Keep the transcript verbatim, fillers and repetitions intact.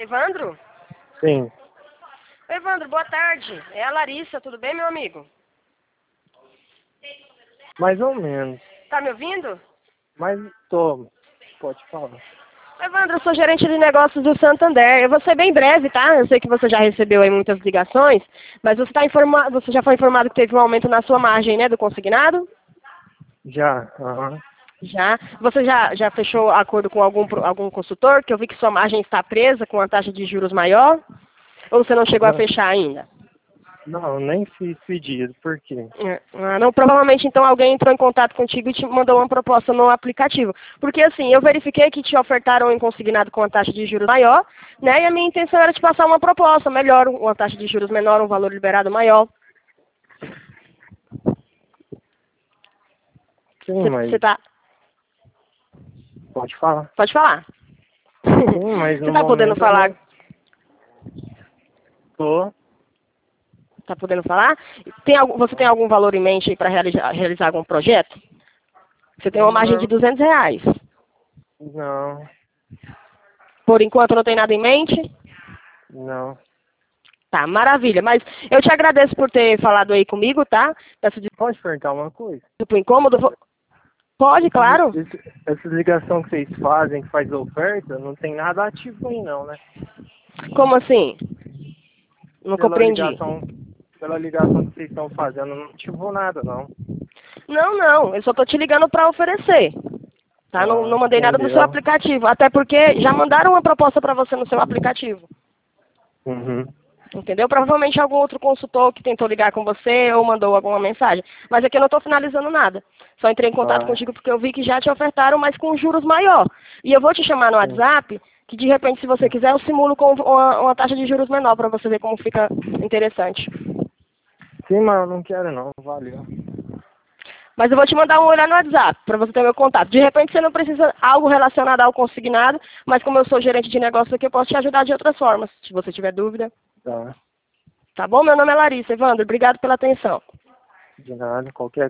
Evandro? Sim. Evandro, boa tarde. É a Larissa, tudo bem, meu amigo? Mais ou menos. Tá me ouvindo? Mas tô. Pode falar. Evandro, eu sou gerente de negócios do Santander. Eu vou ser bem breve, tá? Eu sei que você já recebeu aí muitas ligações, mas você, tá informa... você já foi informado que teve um aumento na sua margem, né, do consignado? Já, aham. Já. Você já, já fechou acordo com algum, pro- algum consultor? Que eu vi que sua margem está presa com a taxa de juros maior? Ou você não chegou a Não, fechar ainda? não, nem fiz pedido. Por quê? É, ah, não, provavelmente então alguém entrou em contato contigo e te mandou uma proposta no aplicativo. Porque assim, eu verifiquei que te ofertaram em consignado com uma taxa de juros maior, né? E a minha intenção era te passar uma proposta melhor, uma taxa de juros menor, um valor liberado maior. Sim, Você mas tá. pode falar. Pode falar. Sim, mas Você no tá podendo momento eu falar? não tô. Tá podendo falar? Tem algum, você tem algum valor em mente para realizar, realizar algum projeto? Você tem uma margem de Não, duzentos reais. não, Por enquanto não tem nada em mente? não. Tá, maravilha. Mas eu te agradeço por ter falado aí comigo, tá? Peço Pode perguntar uma coisa? desculpa o incômodo. Vou- Pode, Esse, claro. esse, essa ligação que vocês fazem, que faz oferta, não tem nada ativo aí não, né? Como assim? Não Pela compreendi. ligação, pela ligação que vocês estão fazendo, não ativou nada, não. Não, não. Eu só tô te ligando para oferecer. Tá? Não, Ah, não mandei nada no seu entendeu? aplicativo. Até porque já mandaram uma proposta para você no seu aplicativo. Uhum. Entendeu? Provavelmente algum outro consultor que tentou ligar com você ou mandou alguma mensagem. Mas aqui eu não estou finalizando nada. Só entrei em contato Ah, contigo porque eu vi que já te ofertaram, mas com juros maior. E eu vou te chamar no sim. WhatsApp, que de repente, se você quiser, eu simulo com uma, uma taxa de juros menor para você ver como fica interessante. Sim, mas eu não quero não, valeu. Mas eu vou te mandar um olhar no WhatsApp, para você ter meu contato. De repente você não precisa algo relacionado ao consignado, mas como eu sou gerente de negócio aqui, eu posso te ajudar de outras formas, se você tiver dúvida. Tá, Tá bom? Meu nome é Larissa. Evandro, obrigado pela atenção. de nada, qualquer